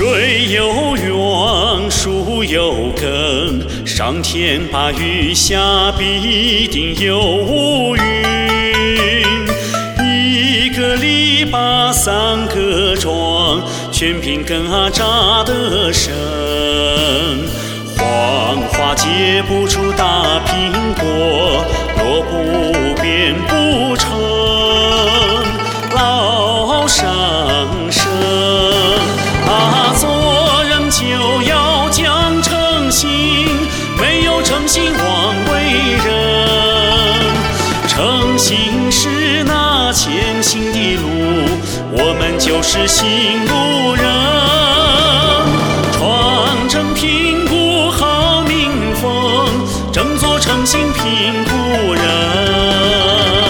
水有源，树有根，上天把雨下，必定有乌云。一个篱笆三个桩，全凭根扎得深。黄花结不出大苹果，萝卜变不成老上生。做人就要讲诚信，没有诚信枉为人。诚信是那前行的路，我们就是行路人。传承贫苦好民风，争做诚信贫苦人。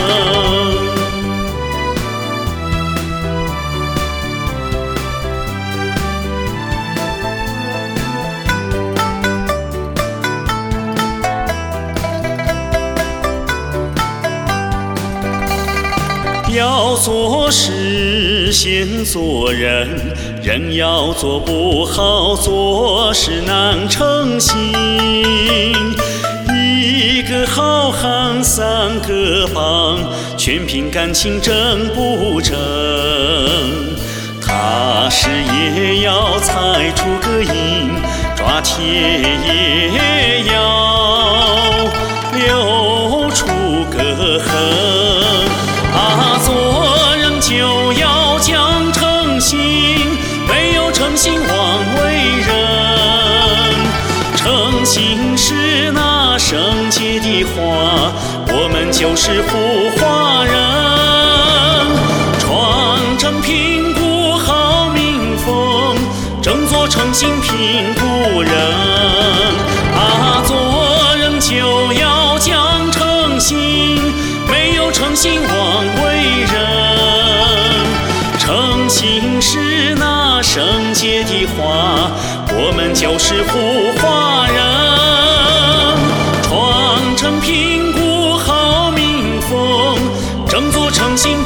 要做事先做人，人要做不好，做事难成心。一个好汉三个帮，全凭感情真不真。踏实也要踩出个印，抓铁也要留出个痕。做人就要讲诚信，没有诚信枉为人。诚信是那圣洁的花，我们就是腐化人。传承贫苦好民风，争做诚信贫苦人。做人就要讲诚信，没有诚信枉为人。诚信是那圣洁的花，我们就是腐化人。传承贫苦好民风，争做诚信